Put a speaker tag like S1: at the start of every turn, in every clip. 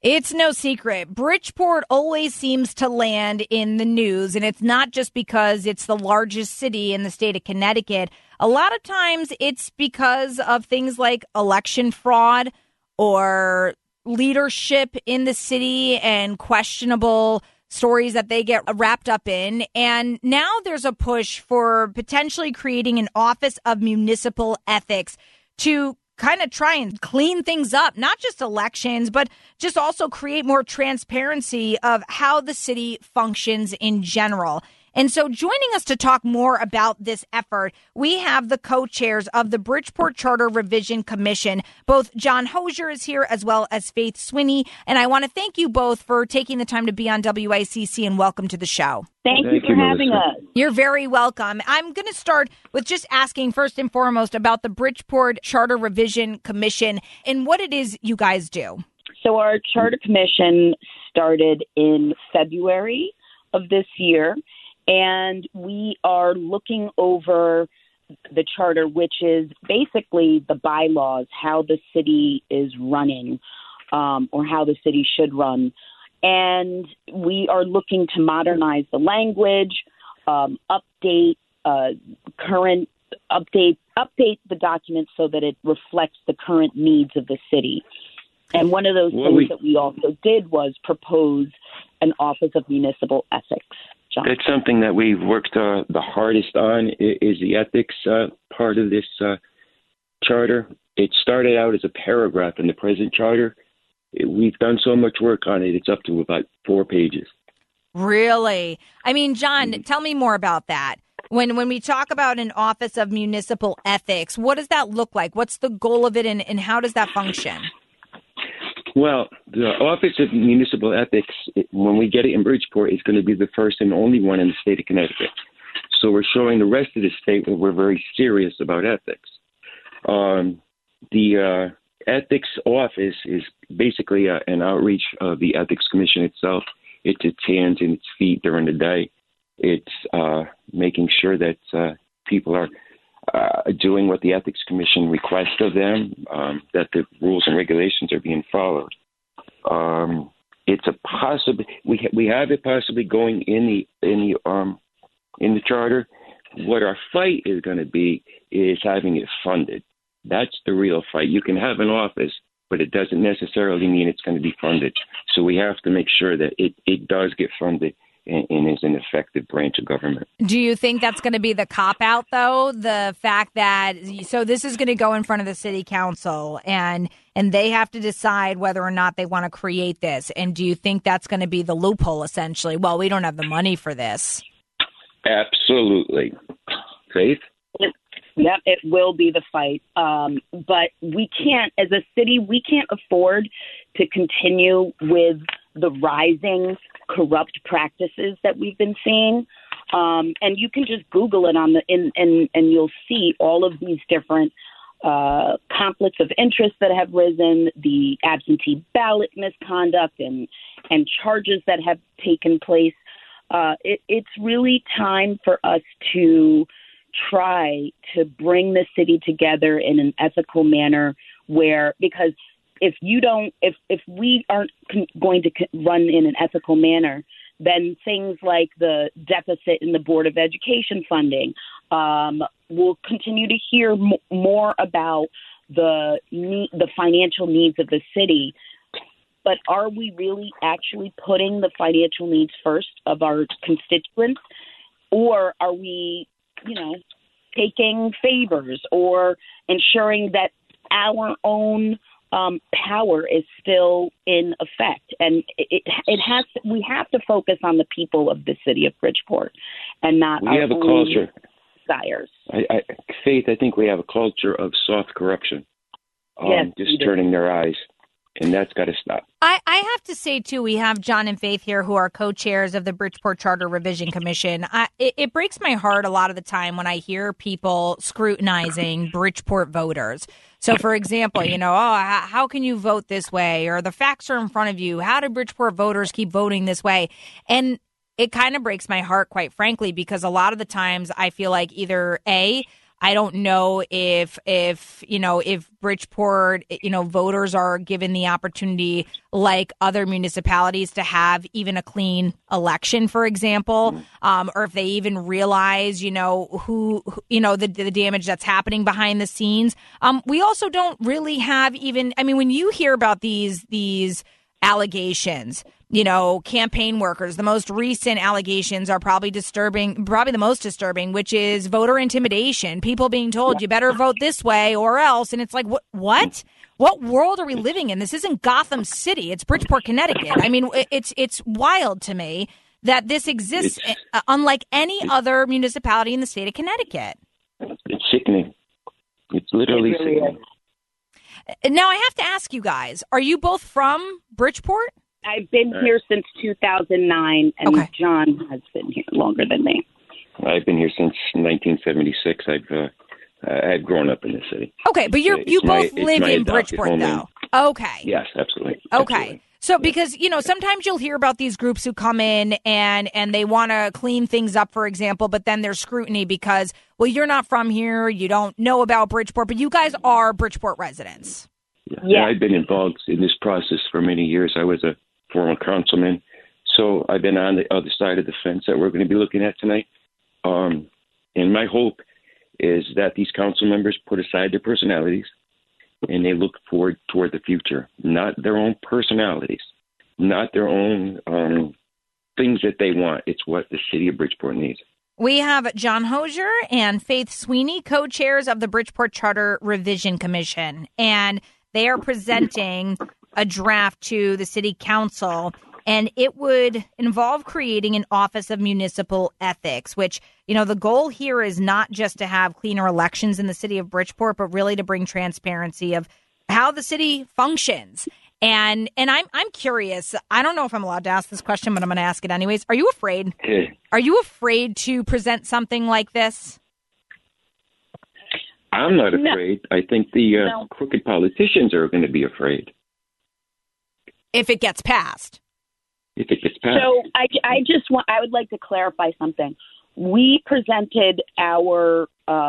S1: It's no secret. Bridgeport always seems to land in the news, and it's not just because it's the largest city in the state of Connecticut. A lot of times it's because of things like election fraud or leadership in the city and questionable stories that they get wrapped up in. And now there's a push for potentially creating an Office of Municipal Ethics to kind of try and clean things up, not just elections, but just also create more transparency of how the city functions in general. And so joining us to talk more about this effort, we have the co-chairs of the Bridgeport Charter Revision Commission. Both John Hosier is here as well as Faith Swinney. And I want to thank you both for taking the time to be on WICC and welcome to the show.
S2: Thank you for having us.
S1: You're very welcome. I'm going to start with just asking first and foremost about the Bridgeport Charter Revision Commission and what it is you guys do.
S2: So our Charter Commission started in February of this year. And we are looking over the charter, which is basically the bylaws, how the city is running, or how the city should run. And we are looking to modernize the language, update the document so that it reflects the current needs of the city. And one of those things that we also did was propose an Office of Municipal Ethics. John?
S3: It's something that we've worked the hardest on is the ethics part of this charter. It started out as a paragraph in the present charter. We've done so much work on it. It's up to about 4 pages.
S1: Really? I mean, John, tell me more about that. When we talk about an Office of Municipal Ethics, what does that look like? What's the goal of it and how does that function?
S3: Well, the Office of Municipal Ethics, when we get it in Bridgeport, is going to be the first and only one in the state of Connecticut. So we're showing the rest of the state that we're very serious about ethics. The Ethics Office is basically an outreach of the Ethics Commission itself. It's its hands and its feet during the day. It's making sure that people are doing what the Ethics Commission requests of them, that the rules and regulations are being followed. It's a we have it possibly going in the charter. What our fight is going to be is having it funded. That's the real fight. You can have an office, but it doesn't necessarily mean it's going to be funded. So we have to make sure that it does get funded and is an effective branch of government.
S1: Do you think that's going to be the cop-out, though? The fact that, so this is going to go in front of the city council, and they have to decide whether or not they want to create this. And do you think that's going to be the loophole, essentially? Well, we don't have the money for this.
S3: Absolutely. Faith?
S2: Yep, it will be the fight. But we can't, as a city, we can't afford to continue with the rising corrupt practices that we've been seeing. And you can just Google it and you'll see all of these different conflicts of interest that have risen, the absentee ballot misconduct and charges that have taken place. It's really time for us to try to bring the city together in an ethical manner because if we aren't going to run in an ethical manner, then things like the deficit in the Board of Education funding, we'll continue to hear more about the financial needs of the city. But are we really actually putting the financial needs first of our constituents, or are we, taking favors or ensuring that our own power is still in effect? And we have to focus on the people of the city of Bridgeport and not
S3: we
S2: our
S3: have a
S2: own
S3: culture.
S2: desires.
S3: Faith, I think we have a culture of soft corruption,
S2: Yes,
S3: just turning their eyes, and that's got to stop.
S1: I have to say, too, we have John and Faith here who are co-chairs of the Bridgeport Charter Revision Commission. It breaks my heart a lot of the time when I hear people scrutinizing Bridgeport voters. So, for example, how can you vote this way? Or the facts are in front of you. How do Bridgeport voters keep voting this way? And it kind of breaks my heart, quite frankly, because a lot of the times I feel like either A, I don't know if Bridgeport, voters are given the opportunity like other municipalities to have even a clean election, for example, or if they even realize, the damage that's happening behind the scenes. We also don't really have when you hear about these allegations, campaign workers, the most recent allegations are probably the most disturbing, which is voter intimidation, people being told you better vote this way or else. And it's like, what? What world are we living in? This isn't Gotham City. It's Bridgeport, Connecticut. It's wild to me that this exists unlike any other municipality in the state of Connecticut.
S3: It's sickening. It's literally sickening.
S1: Now, I have to ask you guys, are you both from Bridgeport?
S2: I've been here since 2009, and
S1: okay.
S2: John has been here longer than me.
S3: I've been here since 1976. I've grown up in the city.
S1: Okay, but you both live in Bridgeport, though. Okay.
S3: Yes, absolutely.
S1: Okay.
S3: Absolutely.
S1: So because, sometimes you'll hear about these groups who come in and they want to clean things up, for example, but then there's scrutiny because, well, you're not from here, you don't know about Bridgeport, but you guys are Bridgeport residents.
S3: Yeah, I've been involved in this process for many years. I was a former councilman, so I've been on the other side of the fence that we're going to be looking at tonight. And my hope is that these council members put aside their personalities and they look forward toward the future, not their own personalities, not their own things that they want. It's what the city of Bridgeport needs.
S1: We have John Hosier and Faith Sweeney, co-chairs of the Bridgeport Charter Revision Commission, and they are presenting a draft to the city council, and it would involve creating an Office of Municipal Ethics, which, the goal here is not just to have cleaner elections in the city of Bridgeport, but really to bring transparency of how the city functions. And I'm curious. I don't know if I'm allowed to ask this question, but I'm going to ask it anyways. Are you afraid? Are you afraid to present something like this?
S3: I'm not afraid. No. I think the crooked politicians are going to be afraid.
S1: If it gets passed.
S3: If it gets passed.
S2: So I would like to clarify something. We presented our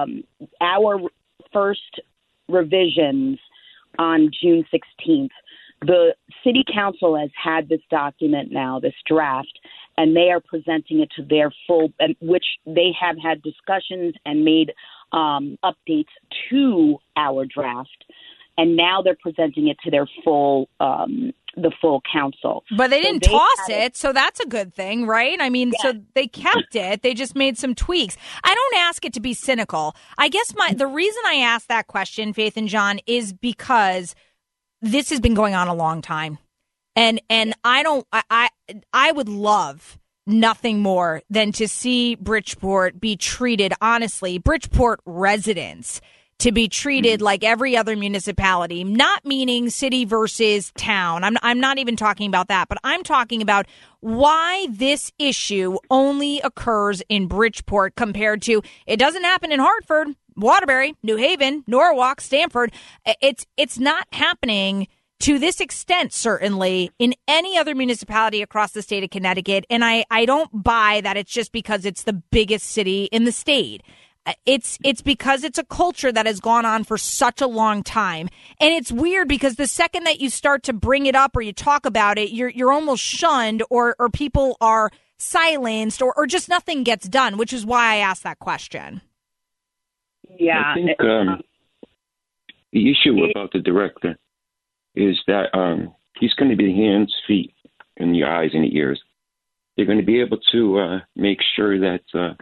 S2: first revisions on June 16th. The city council has had this document now, this draft, and they are presenting it to their full, which they have had discussions and made updates to our draft, and now they're presenting it to their full, the full council.
S1: But they didn't toss it, so that's a good thing, right? So they kept it. They just made some tweaks. I don't ask it to be cynical. I guess the reason I asked that question, Faith and John, is because this has been going on a long time, and I would love nothing more than to see Bridgeport be treated honestly, Bridgeport residents to be treated like every other municipality, not meaning city versus town. I'm not even talking about that, but I'm talking about why this issue only occurs in Bridgeport compared to it doesn't happen in Hartford, Waterbury, New Haven, Norwalk, Stamford. It's not happening to this extent, certainly, in any other municipality across the state of Connecticut. And I don't buy that it's just because it's the biggest city in the state. It's because it's a culture that has gone on for such a long time. And it's weird because the second that you start to bring it up or you talk about it, you're almost shunned or people are silenced or just nothing gets done, which is why I asked that question.
S2: Yeah.
S3: I think the issue about the director is that he's going to be the hands, feet, and the eyes and the ears. They're going to be able to make sure that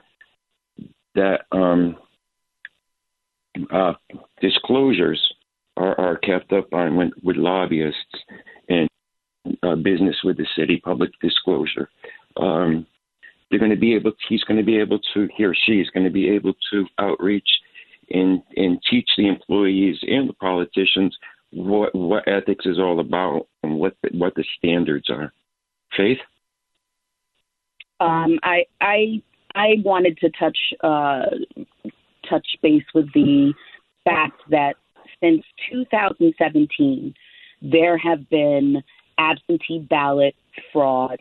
S3: disclosures are kept up on with lobbyists and business with the city, public disclosure. They're going to be able. He or she is going to be able to outreach and teach the employees and the politicians what ethics is all about and what the standards are. Faith?
S2: I wanted to touch base with the fact that since 2017, there have been absentee ballot fraud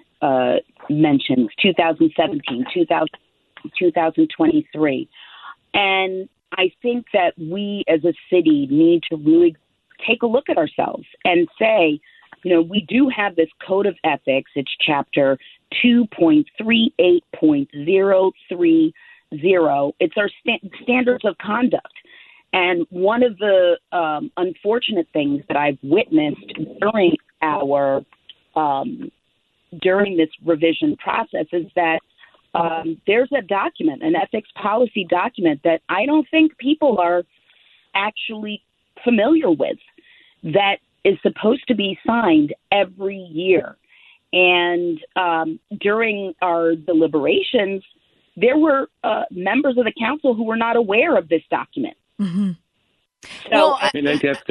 S2: mentions. 2017, 2023. And I think that we as a city need to really take a look at ourselves and say, we do have this code of ethics. It's chapter 2.38.030. It's our standards of conduct. And one of the unfortunate things that I've witnessed during this revision process is that there's a document, an ethics policy document, that I don't think people are actually familiar with, that is supposed to be signed every year. And during our deliberations, there were members of the council who were not aware of this document.
S1: Mm-hmm.
S2: So,
S3: I'd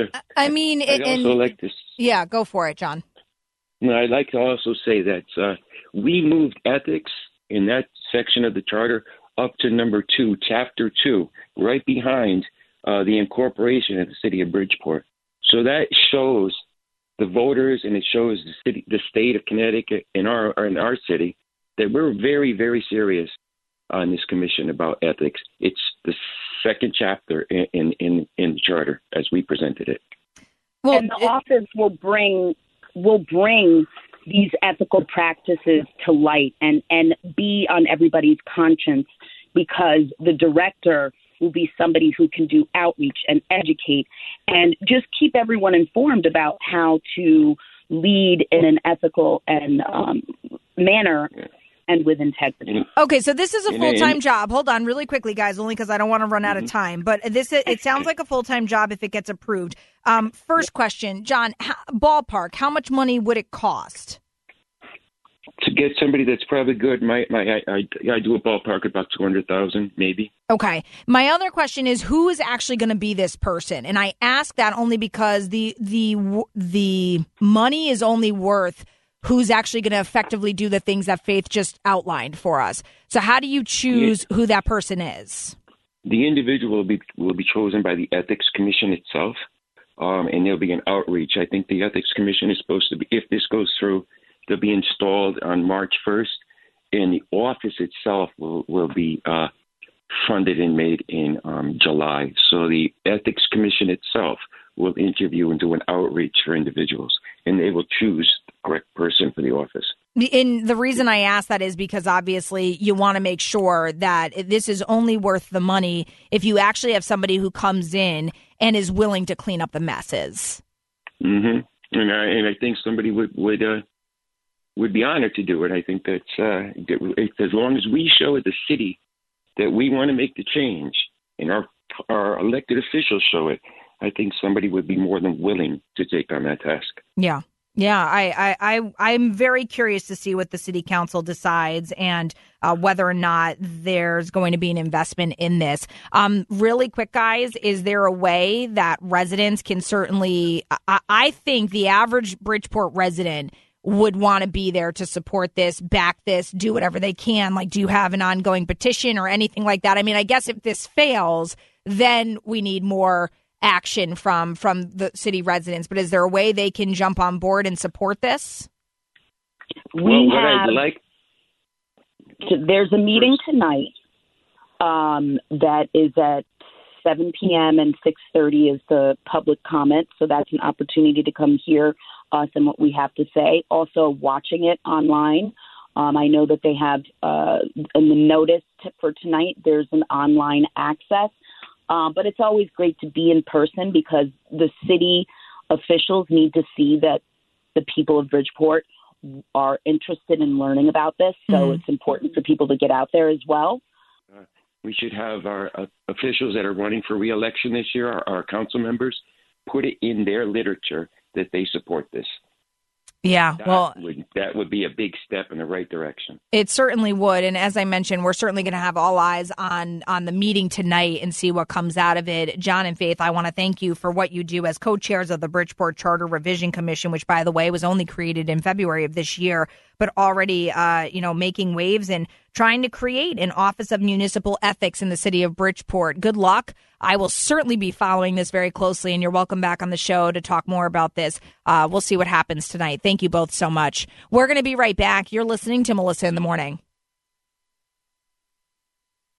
S3: also like to.
S1: Yeah, go for it, John.
S3: No, I'd like to also say that we moved ethics in that section of the charter up to number 2, chapter 2, right behind the incorporation of the city of Bridgeport. So that shows the voters, and it shows the state of Connecticut in our city that we're very, very serious on this commission about ethics. It's the second chapter in the charter as we presented it.
S2: Well, and the office will bring these ethical practices to light and be on everybody's conscience, because the director will be somebody who can do outreach and educate and just keep everyone informed about how to lead in an ethical and manner and with integrity.
S1: Okay, so this is a full-time job. Hold on really quickly, guys, only because I don't want to run out of time. But it sounds like a full-time job if it gets approved. First question, John, ballpark, how much money would it cost?
S3: To get somebody that's probably good, I do a ballpark about $200,000, maybe.
S1: Okay. My other question is, who is actually going to be this person? And I ask that only because the money is only worth who's actually going to effectively do the things that Faith just outlined for us. So how do you choose who that person is?
S3: The individual will be chosen by the Ethics Commission itself, and there'll be an outreach. I think the Ethics Commission is supposed to be, if this goes through, they'll be installed on March 1st, and the office itself will be funded and made in July. So the Ethics Commission itself will interview and do an outreach for individuals, and they will choose the correct person for the office.
S1: And the reason I ask that is because obviously you want to make sure that this is only worth the money if you actually have somebody who comes in and is willing to clean up the messes.
S3: Mm-hmm. And I think somebody would be honored to do it. I think that as long as we show at the city that we want to make the change, and our elected officials show it, I think somebody would be more than willing to take on that task.
S1: Yeah. Yeah, I'm very curious to see what the city council decides and whether or not there's going to be an investment in this. Really quick, guys, is there a way that residents can certainly, I think the average Bridgeport resident would want to be there to support this, back this, do whatever they can. Like, do you have an ongoing petition or anything like that? I mean, I guess if this fails, then we need more action from the city residents. But is there a way they can jump on board and support this?
S2: There's a meeting tonight that is at 7 p.m. and 6:30 is the public comment. So that's an opportunity to come hear us and what we have to say. Also watching it online. I know that they have in the notice for tonight, there's an online access. But it's always great to be in person because the city officials need to see that the people of Bridgeport are interested in learning about this. So it's important for people to get out there as well.
S3: We should have our officials that are running for re-election this year, our council members, put it in their literature that they support this.
S1: Yeah,
S3: that would be a big step in the right direction.
S1: It certainly would. And as I mentioned, we're certainly going to have all eyes on the meeting tonight and see what comes out of it. John and Faith, I want to thank you for what you do as co-chairs of the Bridgeport Charter Revision Commission, which, by the way, was only created in February of this year, but already, making waves and trying to create an Office of Municipal Ethics in the city of Bridgeport. Good luck. I will certainly be following this very closely, and you're welcome back on the show to talk more about this. We'll see what happens tonight. Thank you both so much. We're going to be right back. You're listening to Melissa in the Morning.